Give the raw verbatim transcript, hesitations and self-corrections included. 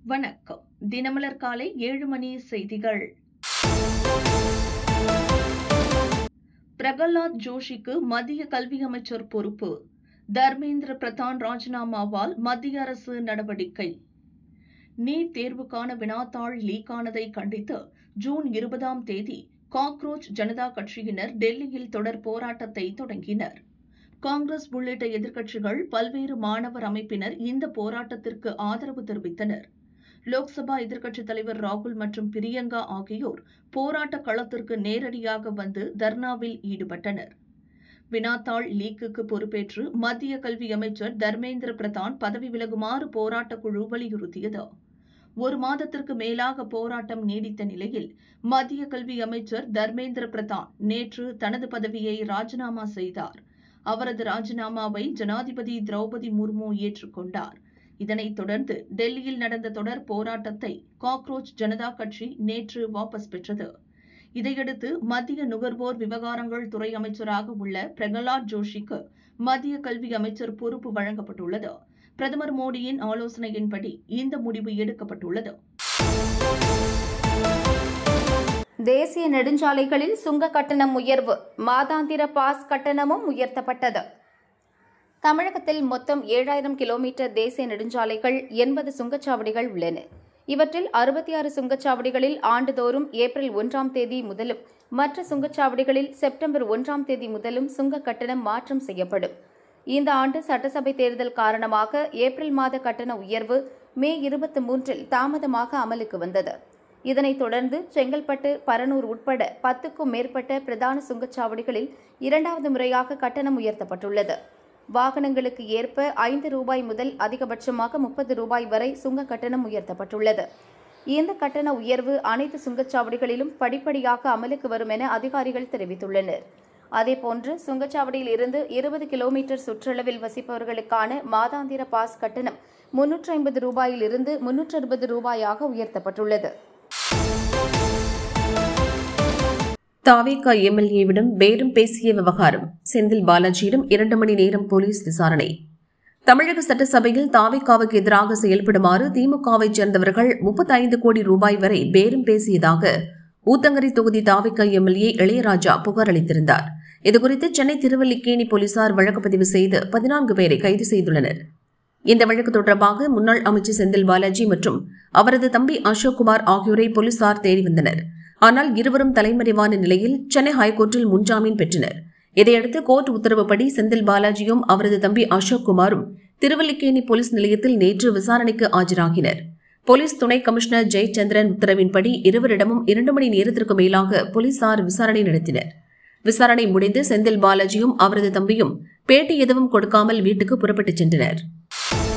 வணக்கம். தினமலர் காலை ஏழு மணி செய்திகள். பிரகலாத் ஜோஷிக்கு மத்திய கல்வி அமைச்சர் பொறுப்பு. தர்மேந்திர பிரதான் ராஜினாமாவால் மத்திய அரசு நடவடிக்கை. நீட் தேர்வுக்கான வினாத்தாள் லீக்கானதை கண்டித்து ஜூன் இருபதாம் தேதி காக்ரோச் ஜனதா கட்சியினர் டெல்லியில் தொடர் போராட்டத்தை தொடங்கினர். காங்கிரஸ் உள்ளிட்ட எதிர்க்கட்சிகள், பல்வேறு மாணவர் அமைப்பினர் இந்த போராட்டத்திற்கு ஆதரவு தெரிவித்தனர். லோக்சபா எதிர்க்கட்சித் தலைவர் ராகுல் மற்றும் பிரியங்கா ஆகியோர் போராட்ட களத்திற்கு நேரடியாக வந்து தர்ணாவில் ஈடுபட்டனர். வினாத்தாள் லீக்குக்கு பொறுப்பேற்று மத்திய கல்வி அமைச்சர் தர்மேந்திர பிரதான் பதவி விலகுமாறு போராட்டக் குழு வலியுறுத்தியது. ஒரு மாதத்திற்கு மேலாக போராட்டம் நீடித்த நிலையில் மத்திய கல்வி அமைச்சர் தர்மேந்திர பிரதான் நேற்று தனது பதவியை ராஜினாமா செய்தார். அவரது ராஜினாமாவை ஜனாதிபதி திரௌபதி முர்மு ஏற்றுக்கொண்டார். இதனைத் தொடர்ந்து டெல்லியில் நடந்த தொடர் போராட்டத்தை காக்ரோச் ஜனதா கட்சி நேற்று வாபஸ் பெற்றது. இதையடுத்து மத்திய நுகர்வோர் விவகாரங்கள் துறை அமைச்சராக உள்ள பிரகலாத் ஜோஷிக்கு மத்திய கல்வி அமைச்சர் பொறுப்பு வழங்கப்பட்டுள்ளது. பிரதமர் மோடியின் ஆலோசனையின்படி இந்த முடிவு எடுக்கப்பட்டுள்ளது. தேசிய நெடுஞ்சாலைகளில் சுங்க கட்டணம் உயர்வு. மாதாந்திர பாஸ் கட்டணமும் உயர்த்தப்பட்டது. தமிழகத்தில் மொத்தம் ஏழாயிரம் கிலோமீட்டர் தேசிய நெடுஞ்சாலைகள், எண்பது சுங்கச்சாவடிகள் உள்ளன. இவற்றில் அறுபத்தி ஆறு சுங்கச்சாவடிகளில் ஆண்டுதோறும் ஏப்ரல் ஒன்றாம் தேதி முதலும், மற்ற சுங்கச்சாவடிகளில் செப்டம்பர் ஒன்றாம் தேதி முதலும் சுங்க கட்டணம் மாற்றம் செய்யப்படும். இந்த ஆண்டு சட்டசபை தேர்தல் காரணமாக ஏப்ரல் மாத கட்டண உயர்வு மே இருபத்தி மூன்றில் தாமதமாக அமலுக்கு வந்தது. இதனைத் தொடர்ந்து செங்கல்பட்டு, பரனூர் உட்பட பத்துக்கும் மேற்பட்ட பிரதான சுங்கச்சாவடிகளில் இரண்டாவது முறையாக கட்டணம் உயர்த்தப்பட்டுள்ளது. வாகனங்களுக்கு ஏற்ப ஐந்து ரூபாய் முதல் அதிகபட்சமாக முப்பது ரூபாய் வரை சுங்க கட்டணம் உயர்த்தப்பட்டுள்ளது. இந்த கட்டண உயர்வு அனைத்து சுங்கச்சாவடிகளிலும் படிப்படியாக அமலுக்கு வரும் என அதிகாரிகள் தெரிவித்துள்ளனர். அதேபோன்று சுங்கச்சாவடியில் இருந்து இருபது கிலோமீட்டர் சுற்றளவில் வசிப்பவர்களுக்கான மாதாந்திர பாஸ் கட்டணம் முன்னூற்று ஐம்பது ரூபாயிலிருந்து முன்னூற்று அறுபது ரூபாயாக உயர்த்தப்பட்டுள்ளது. தாவேகா எம்எல்ஏவிடம் பேரம் பேசிய விவகாரம். செந்தில் பாலாஜியிடம் இரண்டு மணி நேரம் போலீஸ் விசாரணை. தமிழக சட்டசபையில் தாவேகாவுக்கு எதிராக செயல்படுமாறு திமுகவைச் சேர்ந்தவர்கள் முப்பத்தி ஐந்து கோடி ரூபாய் வரை பேரம் பேசியதாக ஊத்தங்கரை தொகுதி தாவேகா எம்எல்ஏ இளையராஜா புகார் அளித்திருந்தார். இதுகுறித்து சென்னை திருவல்லிக்கேணி போலீசார் வழக்கு பதிவு செய்து பதினான்கு பேரை கைது செய்துள்ளனர். இந்த வழக்கு தொடர்பாக முன்னாள் அமைச்சர் செந்தில் பாலாஜி மற்றும் அவரது தம்பி அசோக்குமார் ஆகியோரை போலீசார் தேடி வந்தனர். ஆனால் இருவரும் தலைமறைவான நிலையில் சென்னை ஹைகோர்ட்டில் முன்ஜாமீன் பெற்றனர். இதையடுத்து கோர்ட் உத்தரவுப்படி செந்தில் பாலாஜியும் அவரது தம்பி அசோக்குமாரும் திருவல்லிக்கேணி போலீஸ் நிலையத்தில் நேற்று விசாரணைக்கு ஆஜராகினர். போலீஸ் துணை கமிஷனர் ஜெயச்சந்திரன் உத்தரவின்படி இருவரிடமும் இரண்டு மணி நேரத்திற்கு மேலாக போலீசார் விசாரணை நடத்தினர். விசாரணை முடிந்து செந்தில் பாலாஜியும் அவரது தம்பியும் பேட்டி எதுவும் கொடுக்காமல் வீட்டுக்கு புறப்பட்டுச் சென்றனர்.